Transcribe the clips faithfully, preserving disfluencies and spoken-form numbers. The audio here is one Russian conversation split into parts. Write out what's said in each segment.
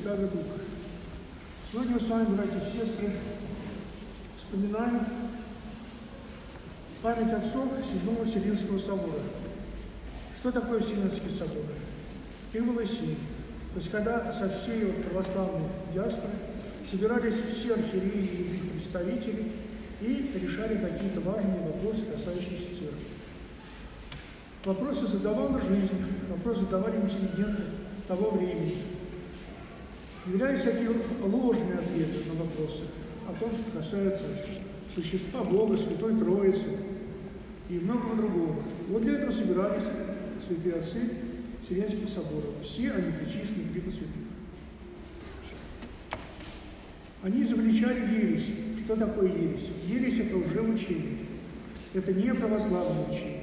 Святаго Духа. Сегодня мы с вами, братья и сестры, вспоминаем память отцов Седьмого Вселенского собора. Что такое Вселенский собор? Их было семь. То есть, когда со всей вот православной диаспоры собирались все архиереи и их представители и решали какие-то важные вопросы, касающиеся церкви. Вопросы задавала жизнь, вопросы задавали интеллигенты того времени. Являлись всякие ложные ответы на вопросы о том, что касается существа Бога, Святой Троицы и многого другого. Вот для этого собирались святые отцы Вселенских соборов. Все они причислены к лику святых. Они изобличали ересь. Что такое ересь? Ересь – это лжеучение. Это не православное учение.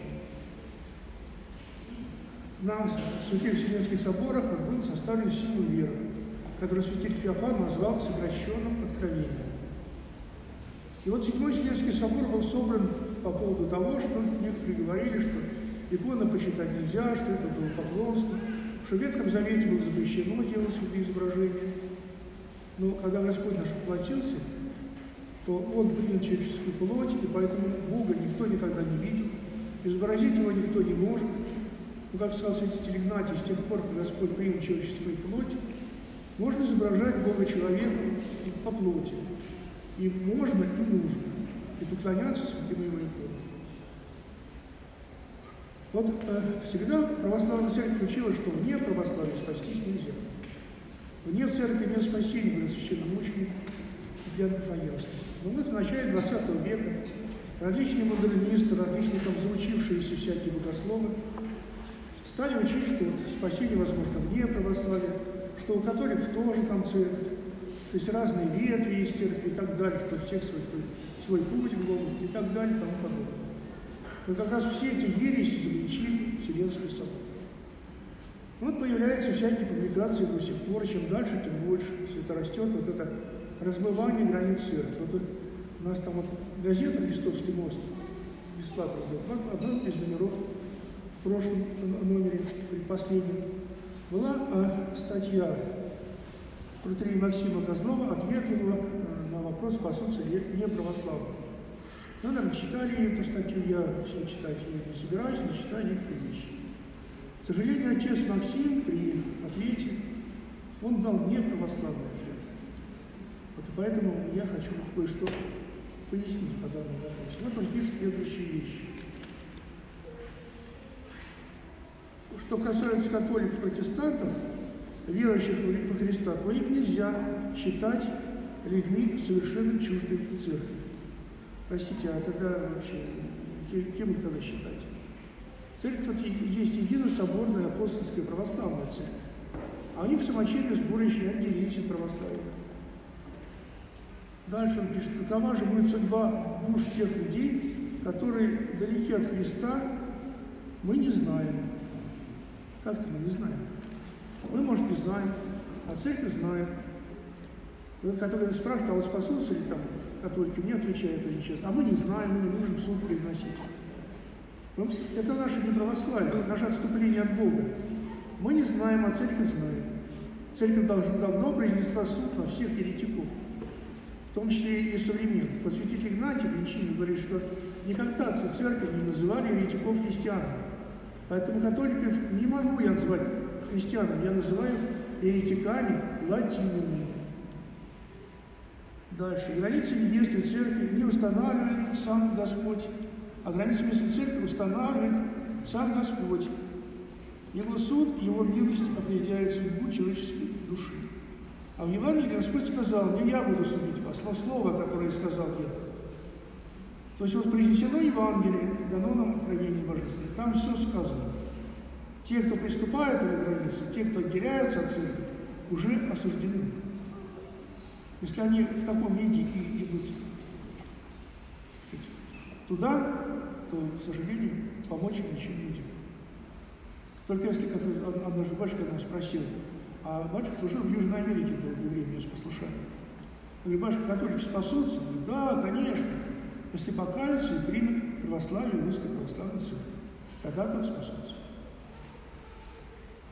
На святых Вселенских соборах был составлен символ веры, который святитель Феофан назвал сокращенным откровением. И вот Седьмой Вселенский собор был собран по поводу того, что некоторые говорили, что иконы почитать нельзя, что это было поклонство, что в Ветхом Завете было запрещено делать святые изображения. Но когда Господь наш воплотился, то Он принял человеческую плоть, и поэтому Бога никто никогда не видел, изобразить Его никто не может. Но, как сказал святитель Игнатий, с тех пор, как Господь принял человеческую плоть, можно изображать Бога человека по плоти. И можно, и нужно. И поклоняться святым Его иконам. Вот э, всегда православная церковь учила, что вне православия спастись нельзя. Вне церкви нет спасения, говорит священномученик Илья Фанерский. Но вот в начале двадцатого века различные модернисты, различные там заучившиеся всякие богословы стали учить, что вот спасение возможно вне православия, что у католиков тоже там церковь, то есть разные ветви из церкви и так далее, что у всех свой, свой путь к Богу и так далее и тому подобное. Но как раз все эти ереси изобличили Вселенский собор. Вот появляются всякие публикации до сих пор, чем дальше, тем больше. Все это растет, вот это размывание границ церкви. Вот у нас там вот газета «Крестовский мост» бесплатно раздает. Вот одна из номеров в прошлом номере, предпоследнем, была э, статья протоиерея Максима Козлова, ответ его э, на вопрос, по сути, не православный. Ну, наверное, читали эту статью, я все читать не собираюсь, но читаю некоторые вещи. К сожалению, отец Максим при ответе, он дал не православный ответ. Вот и поэтому я хочу вот кое-что пояснить по данному вопросу. Вот он пишет следующие вещи. Что касается католиков, протестантов, верующих во Христа, то их нельзя считать людьми совершенно чуждыми церкви. Простите, а тогда вообще кем их тогда считать? Церковь есть единая соборная апостольская православная церковь, а у них самочинные сборища отделились от православия. Дальше он пишет, какова же будет судьба душ тех людей, которые далеки от Христа, мы не знаем. Как-то мы не знаем. Мы, может, не знаем, а церковь знает. Вот, который спрашивает, а вот спасутся ли там католики, мне отвечают очень часто, а мы не знаем, мы не можем суд произносить. Ну, это наше неправославие, наше отступление от Бога. Мы не знаем, а церковь знает. Церковь должна, давно произнесла суд на всех еретиков, в том числе и современных. Вот святитель Игнатий Бринчанин говорит, что никогда отцы церкви не называли еретиков христианами. Поэтому католиков не могу я называть христианами, я называю еретиками латинами. Дальше. Границы Небесной Церкви не устанавливает сам Господь, а границы Небесной Церкви устанавливает сам Господь. Его суд, Его милость определяет судьбу человеческой души. А в Евангелии Господь сказал, не я буду судить вас, но слово, которое сказал я. То есть вот произнесено Евангелие, дано нам откровение Божественное, там все сказано. Те, кто приступают на границы, те, кто отделяются от церкви, уже осуждены. Если они в таком виде и идут туда, то, к сожалению, помочь им ничем нельзя. Только если, как однажды батюшка нам спросил, а батюшка служил в Южной Америке долгое время без послушания. Я говорю, батюшка, католики спасутся? Я говорю, да, конечно, если покаются и примут православие Русской Православной Церкви. Тогда так спасутся.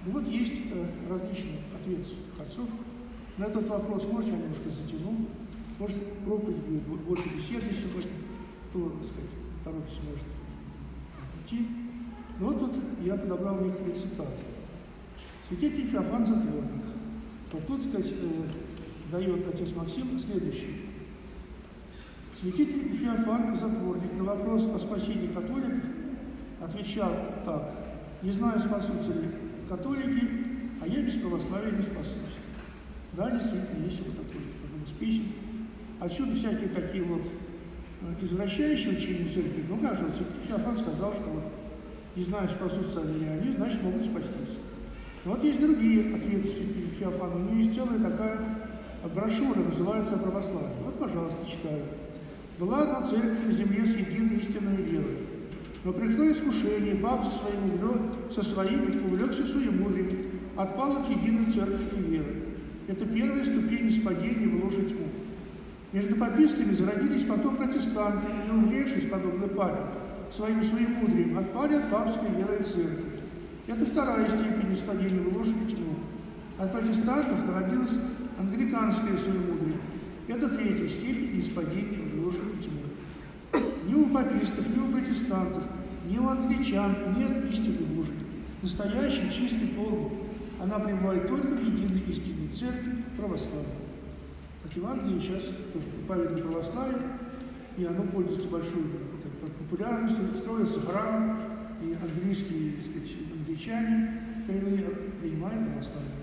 Ну вот есть э, различные ответы отцов. На этот вопрос, может, я немножко затяну, может, проповедь будет больше беседы сегодня, кто, так сказать, торопится, может идти. Но вот тут я подобрал некоторые цитаты. Святитель Феофан Затворник. Вот тут, так сказать, э, дает отец Максим следующее. Святитель Феофан Затворник на вопрос о спасении католиков отвечал так: не знаю, спасутся ли католики, а я без православия не спасусь. Да, действительно, есть вот такой один из писем. Отсюда всякие такие вот извращающие учения церкви. Ну как же, вот Феофан сказал, что вот не знаю, спасутся ли они, значит, могут спастись. Но вот есть другие ответы святителя Феофана. У него есть целая такая брошюра, называется «Православие». Вот, пожалуйста, читаю. Была одна церковь на земле с единой истинной верой. Но пришло искушение, пап со своим углем, со своим увлекся суемудрием, отпал от единой церкви и веры. Это первая ступень испадения в ложь и тьму. Между папистами зародились потом протестанты, и, увлекшись, подобно папе, своим суемудрием, отпали от папской веры и церкви. Это вторая степень испадения в ложь и тьму. От протестантов народилось англиканское суемудрие. Это третья степень испадения в ложь и тьму. Ни у папистов, ни у протестантов, ни у англичан нет истины Божией. Настоящий чистый полный. Она пребывает только в единой истинной церкви православной. От Евангелия сейчас тоже проповедует православие, и оно пользуется большой так, популярностью. Строятся храмы, и английские, так сказать, англичане коренные принимают православие.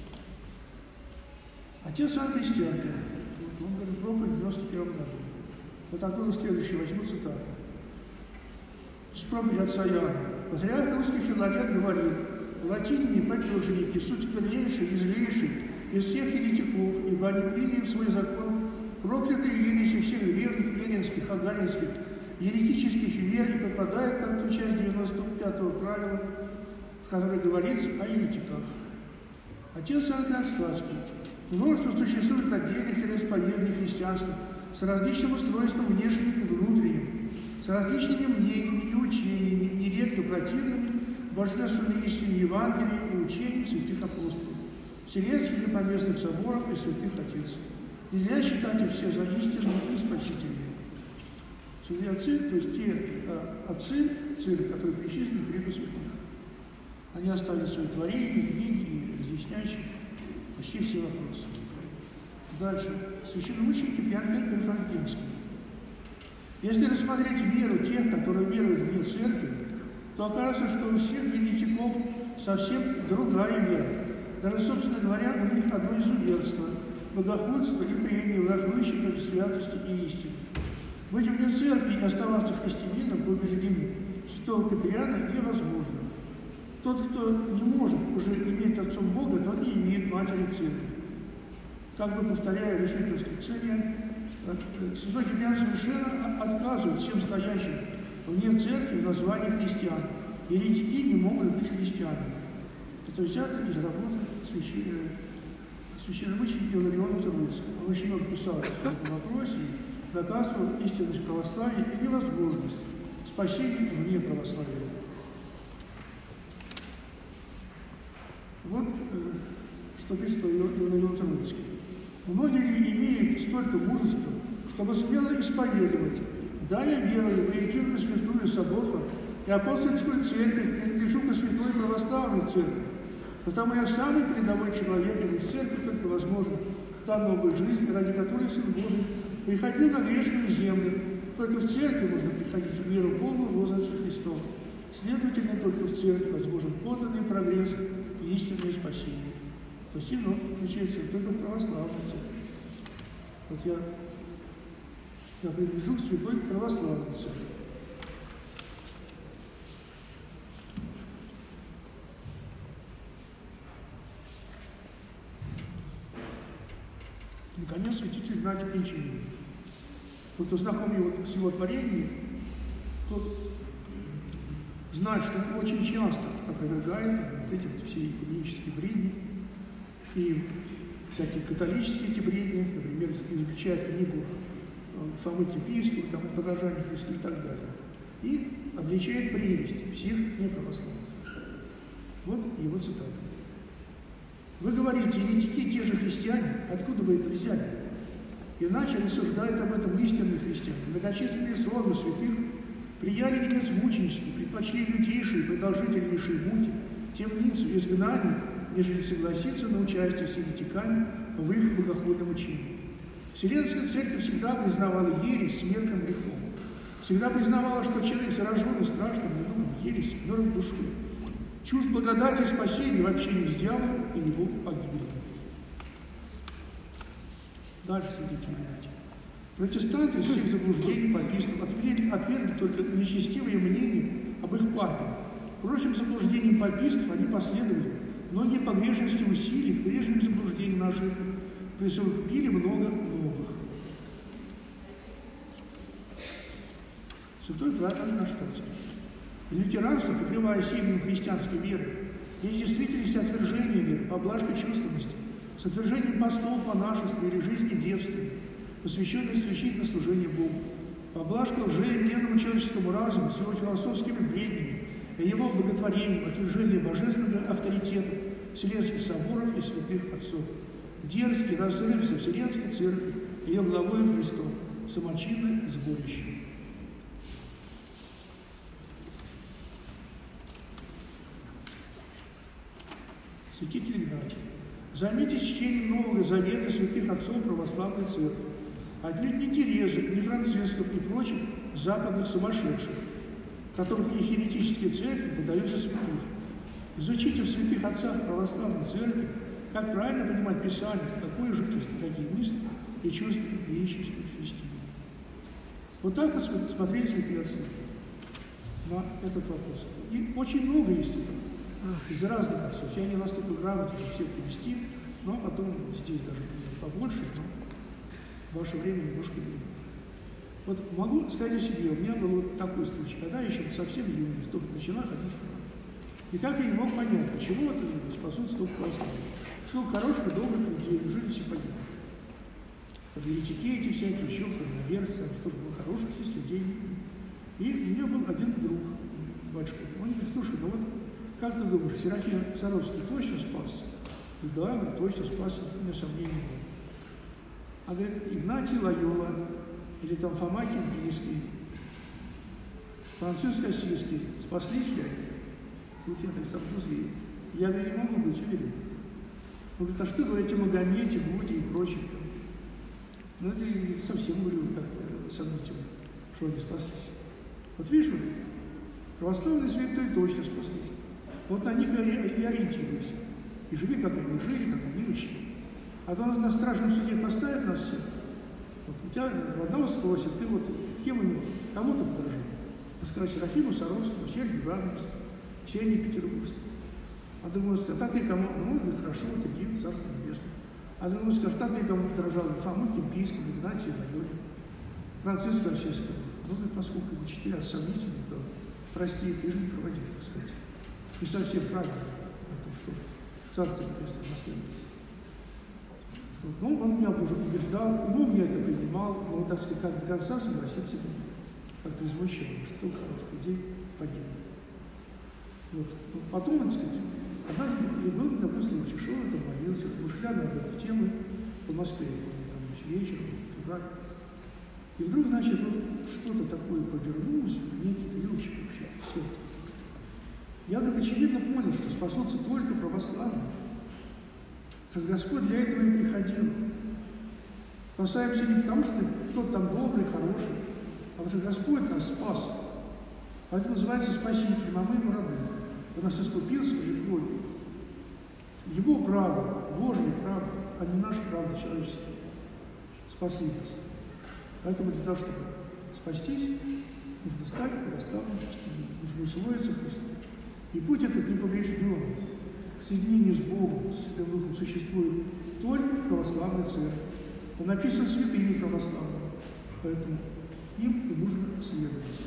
Отец Иоанн Крестьянин, он говорит, проповедь в девяносто первом году. Вот оттуда следующий возьму цитату. С проповеди отца Иоанна. Патриарх русский Филарет говорил: латиняне, падежники, суть сквернейший и злейший из всех еретиков, ибо они приняли в свой закон проклятые ереси всех древних еленских, агаринских, еретических вер и подпадают под ту часть девяносто пятого правила, в которой говорится о еретиках. Отец Иоанн Кронштадтский. Множество существует отдельных вероисповеданий христианства с различным устройством внешним и внутренним, с различными мнениями и учениями, нередко противными божественной истине Евангелия и учениям святых апостолов, вселенских и поместных соборов и святых отец. Нельзя считать их все за истинные и спасительные. Святые отцы, то есть те а, отцы церкви, которые причислены к лику святых. Они оставили свои творения, книги, разъясняющие почти все вопросы. Дальше. Священномученики Пьянка Карфагенский. Если рассмотреть веру тех, которые веруют вне церкви, то окажется, что у всех еретиков совсем другая вера. Даже, собственно говоря, у них одно изуверство, богохульство и прения, враждующие против святости и истины. Быть вне церкви и оставаться христианином по убеждению святого Киприана невозможно. Тот, кто не может уже иметь отцом Бога, тот не имеет матери церкви. Как бы повторяя решение восклицания, святой Киприан совершенно отказывает всем стоящим вне церкви в названии христиан. Еретики не могут быть христианами. Это взято из работы священномученика Илариона Троицкого. Он очень много писал по этому вопросе и доказывал истинность православия и невозможность спасения вне православия. Вот что пишет Иларион Троицкий. Многие ли имеют столько мужества, чтобы смело исповедовать: да, я верую в единую святую соборную и апостольскую церковь, принадлежу к святой православной церкви, потому я самый передовой человек, и в церкви только возможно та новая жизнь, ради которой Сын Божий приходил на грешную землю. Только в церкви можно приходить в веру полного возраста Христова. Следовательно, только в церкви возможен подлинный прогресс и истинное спасение. Спасибо, но включается только в православную церковь. Вот я, я принадлежу к святой православной церкви. Наконец, святитель Игнатий Пинчанин. Вот кто знаком его, с его творениями, тот знает, что он очень часто опровергает вот эти вот все экуменические бредни и всякие католические эти бредни, например, изучает книгу Фомы Кипийского, там, «Подражание Христу» и так далее, и обличает прелесть всех неправославных. Вот его цитата. Вы говорите, еретики те же христиане, откуда вы это взяли? Иначе рассуждают об этом истинные христиане. Многочисленные сонмы святых прияли венец мученический, предпочли лютейшие и продолжительнейшие муки, темницу, изгнание, нежели согласиться на участие с еретиками в их богохульном учении. Вселенская Церковь всегда признавала ересь смертным грехом. Всегда признавала, что человек, зараженный страшным недугом ереси, мертв душой. Чувств благодати и спасения в общении с дьяволом и его погибели. Дальше следите, знаете. Протестанты из всех заблуждений папистов отвергли, отвергли только нечестивые мнения об их папе. Прочим заблуждениям папистов они последовали. Многие погрешности усилий к прежним заблуждениям наших присовокупили много новых. Святой Петр Наштольский. Лютеранство, прикрываясь именем христианской веры, есть в действительности отвержение веры, поблажка чувственности, с отвержением постов, монашества или жизни девственной, посвященной исключительно служению Богу, поблажка лжеименному человеческому разуму с его философскими бреднями и его боготворением, отвержение божественного авторитета Вселенских соборов и святых отцов, дерзкий разрыв со Вселенской Церковью и ее главой Христом, самочинное сборище. Святитель Игнатий. Заметьте чтение Нового Завета святых отцов православной церкви, отнюдь не Терезы, не Францисков и прочих западных сумасшедших, которых и еретические церкви выдают за святых. Изучите в святых отцах православной церкви, как правильно понимать Писание, какое жительство, какие мысли и чувства приличия христиане. Вот так вот смотрели святые отцы на этот вопрос. И очень много есть этого. Из разных отцов. Я не настолько грамотен, чтобы всех перевести, но потом здесь даже побольше, но в ваше время немножко меньше. Вот могу сказать о себе, у меня был вот такой случай, когда я еще совсем юный, только начала ходить в храм. И как я не мог понять, почему это спасут столько православных. Сколько хороших и добрых людей, неужели все погибли? Там еретики эти всякие, еще кто-то, там что же было хороших есть людей. И у меня был один друг, батюшка, он говорит, слушай, ну вот как ты думаешь, Серафим Саровский точно спасся? Да, говорит, точно спасся, у меня сомнений нет. А говорит, Игнатий Лойола, или там Фома Кимпийский, Франциск Осийский, спаслись ли они? Вот я так сам друзей. Я, говорю, не могу быть уверен. Он говорит, а что говорить о Магомете, Будде и прочих там? Ну, это совсем, говорю, как-то сомнительно, что они спаслись. Вот видишь, вот, православные святые точно спаслись. Вот на них и ориентируйся. И живи, как они жили, как они учили. А то на страшном суде поставят нас всех. Вот у тебя одного спросят, ты вот кем имел? Кому ты подражал? Он скажет, Серафиму Саровскому, Сергию Радонежскому, Ксении Петербургской. А другой скажет, а ты кому? Ну, говорит, хорошо, вот иди в Царство Небесное. А другой скажет, а ты кому подражал? Фому Кимпийскому, Игнатию Лойоле, Франциску Осийскому. Ну, говорит, поскольку учителя сомнительные, то прости, ты жизнь проводил, так сказать. И совсем правильно, поэтому что же, Царство Небесное наследие. Вот. Ну, он меня уже убеждал, умом я это принимал, но, так сказать, как до конца согласиться не мог. Как-то возмущало, что хороших людей погибли. Вот. Ну, потом, так сказать, однажды был такой случай, шел, я там молился, ушли на эту тему по Москве, я помню, там, значит, вечером, февраль. И вдруг, значит, ну, что-то такое повернулось, некий ключ вообще в сердце. Я вдруг очевидно понял, что спасутся только православные. Что Господь для этого и приходил. Спасаемся не потому, что кто-то там добрый, хороший, а потому что Господь нас спас. Поэтому называется спасителем, а мы ему рабы. Он нас искупил своей кровью. Его правда, Божья правда, а не наша правда человеческая. Спасли нас. Поэтому для того, чтобы спастись, нужно стать православным христианином, нужно усвоиться Христом. И путь этот неповрежденный, к соединению с Богом, с Святым Духом существует только в православной церкви. Он написан святыми православными, поэтому им и нужно следовать.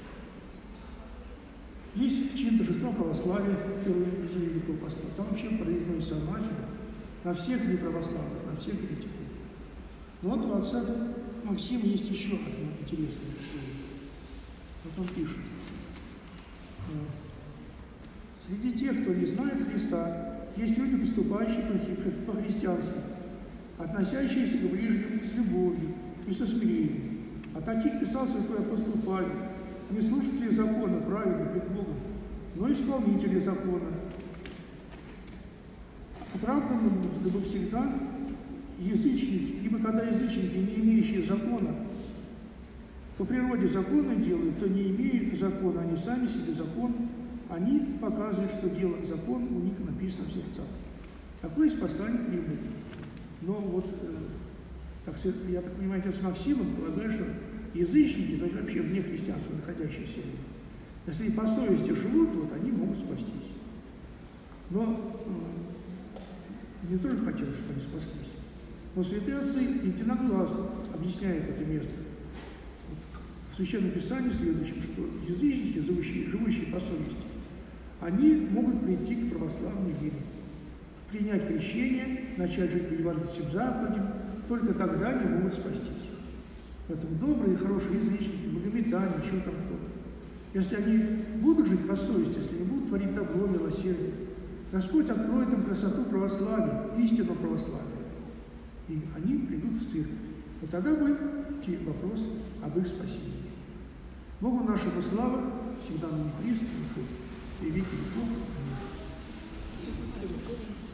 Есть чин торжества православия, первой недели Великого Поста. Там вообще произносится анафема на всех неправославных, на всех еретиков. Но вот у отца Максима есть еще одна интересная история. Вот он пишет. Среди тех, кто не знает Христа, есть люди, поступающие по-христиански, относящиеся к ближним с любовью и со смирением. О таких писал святой апостол Павел: не слушатели закона праведны пред Богом, но исполнители закона. Оправданным бы всегда язычники, ибо когда язычники, не имеющие закона, по природе закона делают, то не имея закона, они сами себе закон, они показывают, что дело закон у них написано в сердцах. Такое есть послание к римлянам. Но вот, э, так, я так понимаю, отец Максимов полагает, что язычники, то есть вообще вне христианства находящиеся, если по совести живут, вот они могут спастись. Но э, мне тоже хотелось, чтобы они спаслись. Но святые отцы единогласно объясняют это место. В Священном Писании следующем, что язычники, живущие, живущие по совести, они могут прийти к православной вере, принять крещение, начать жить по евангельским заповедям, только тогда они могут спастись. Поэтому добрые и хорошие язычники, магометане, еще там кто-то, если они будут жить по совести, если они будут творить добро, милосердие, Господь откроет им красоту православия, истину православия, и они придут в церковь. И тогда будет идти вопрос об их спасении. Богу нашему слава, всегда нам Христ, и веки веков. Аминь.